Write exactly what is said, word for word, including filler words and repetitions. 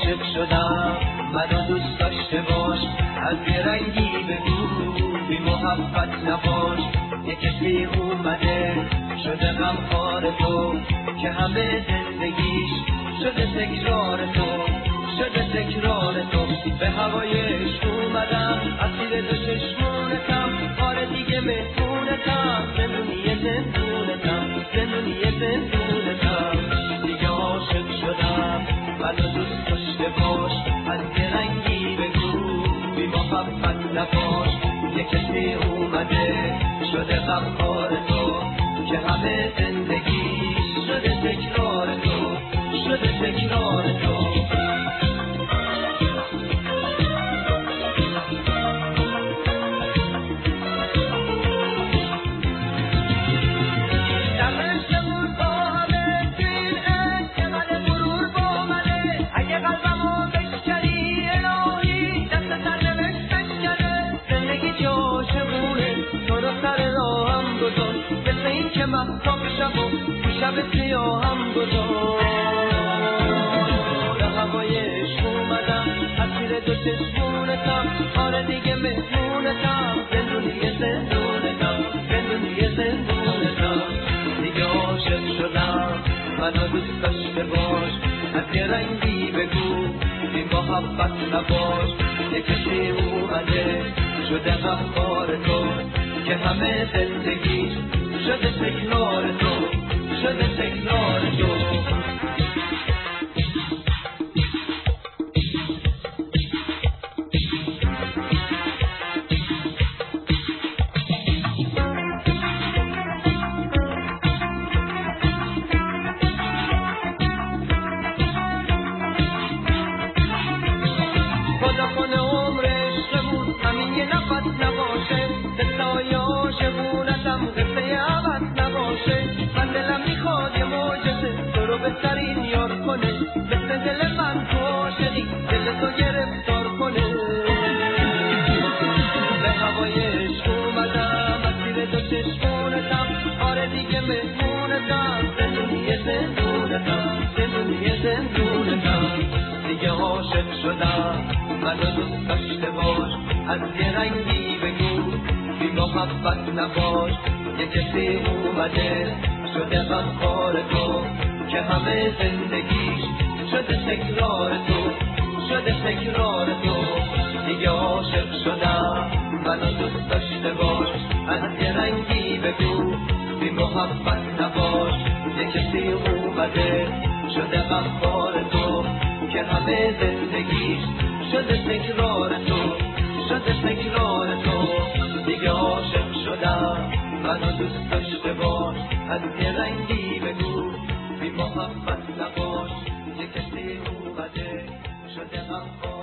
عاشق شدم منو دوست داشته باش، از یه رنگی بگو بی محبت نباش. یه کسی اومده شده غمخوار تو که همه زندگیش شده تکرار تو، شده تکرار تو. به هوای عشق اومدم اسیر دو چشمونتم، آره دیگه مهمونتم، زندونی زندونتم، زندونی زندونتم. دیگه عاشق شدم منو دوست داشته باش، از یه رنگی بگو بی محبت نباش. یه کسی اومده شده غمخوار تو که همه زندگی شده تکرار تو، شده تکرار تو. که محتاب شب و شب سیاهم گذار به هوای عشق اومدم اسیر دو چشمونتم، آره دیگه مهمونتم، زندونی زندونتم، زندونی زندونتم. دیگه عاشق شدم منو دوست داشته باش، از یه رنگی بگو بی محبت نباش. یه کسی اومده شده غمخوار تو که همه زندگی شده تکرار تو، شده تکرار تو. خدا کنه عمر عشقمون همین یه نفس نباشه، به سایه عاشقونتم قصه عوض نباشه. من دلم میخواد یه معجزه تو رو بهترین یار کنه، مثل دل من تو عاشقی دل تو گرفتار کنه. به هوای عشق اومدم اسیر دو چشمونتم، آره دیگه مهمونتم، زندونی زندونتم، زندونی زندونتم. دیگه عاشق شدم منو دوست داشته باش، از یه رنگی بگو بی محبت نباش. یه کسی اومده شده غمخوار تو که همه زندگیش شده تکرار تو، شده تکرار تو. دیگه عاشق شدم منو دوست داشته باش، از یه رنگی بگو بی محبت نباش. یه کسی اومده شده غمخوار تو که همه زندگیش شده تکرار تو، شده تکرار تو. دیگه عاشق شدم منو دوست داشته باش، از یه رنگی بگو بی محبت نباش. یه کسی اومده شده غمخوار